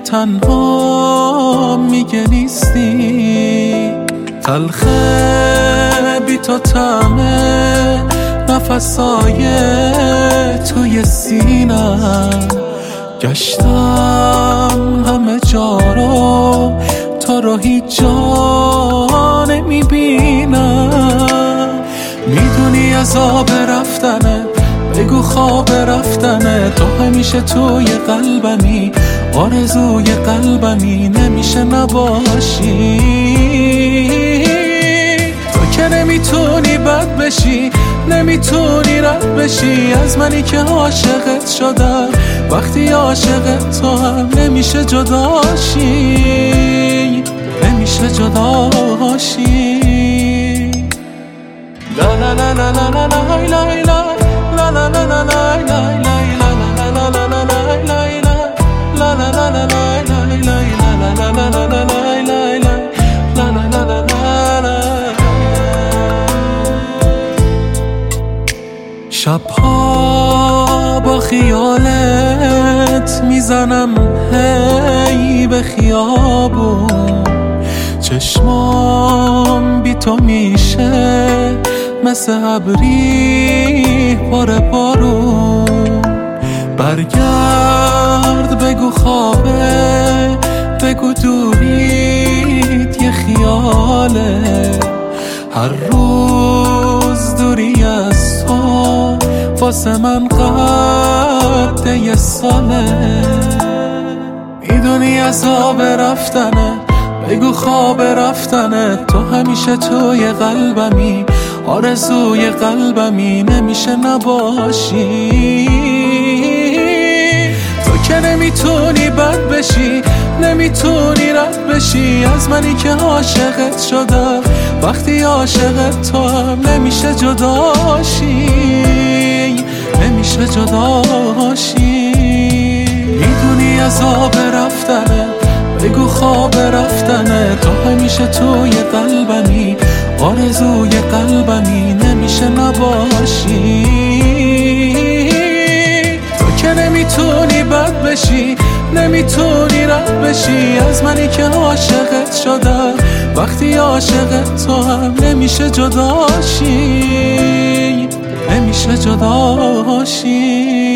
تنها میگه نیستی، تلخه بی تو طعمه نفسای توی سینم. گشتم همه جا رو، تو رو هیچ جا نمیبینم. میدونی عذاب رفتنه، بگو خواب رفتنه، تو همیشه توی قلبمی، آرزوی قلبمی، نمیشه نباشی. تو که نمیتونی بد بشی، نمیتونی رد بشی از منی که عاشقت شدم. وقتی عاشقت تو هم نمیشه جداشی، نمیشه جداشی. لا لا لا لا لا لا لا لا لا لا لا لا شبها با خیالت میزنم هی به خیابون، چشمام بی تو میشه مثل ابری پر بارون. برگرد بگو خوابه، بگو دوریت یه خیاله، هر روز دوری از تو واسه من قد یه ساله. میدونی عذاب رفتنه، بگو خواب رفتنه، تو همیشه توی قلبمی، آرزوی قلبمی، نمیشه نباشی. تو که نمیتونی بد بشی، نمیتونی رد بشی از منی که عاشقت شدم. وقتی عاشقت تو هم نمیشه جداشی، نمیشه جداشی. میدونی عذاب رفتنه، بگو خواب رفتنه، تو همیشه توی قلبمی، آرزوی قلبمی، نمیشه نباشی. تو که نمیتونی بد بشی، نمیتونی رد بشی از منی که عاشقت شدم. وقتی عاشقت تو هم نمیشه جداشی، نمیشه جداشی.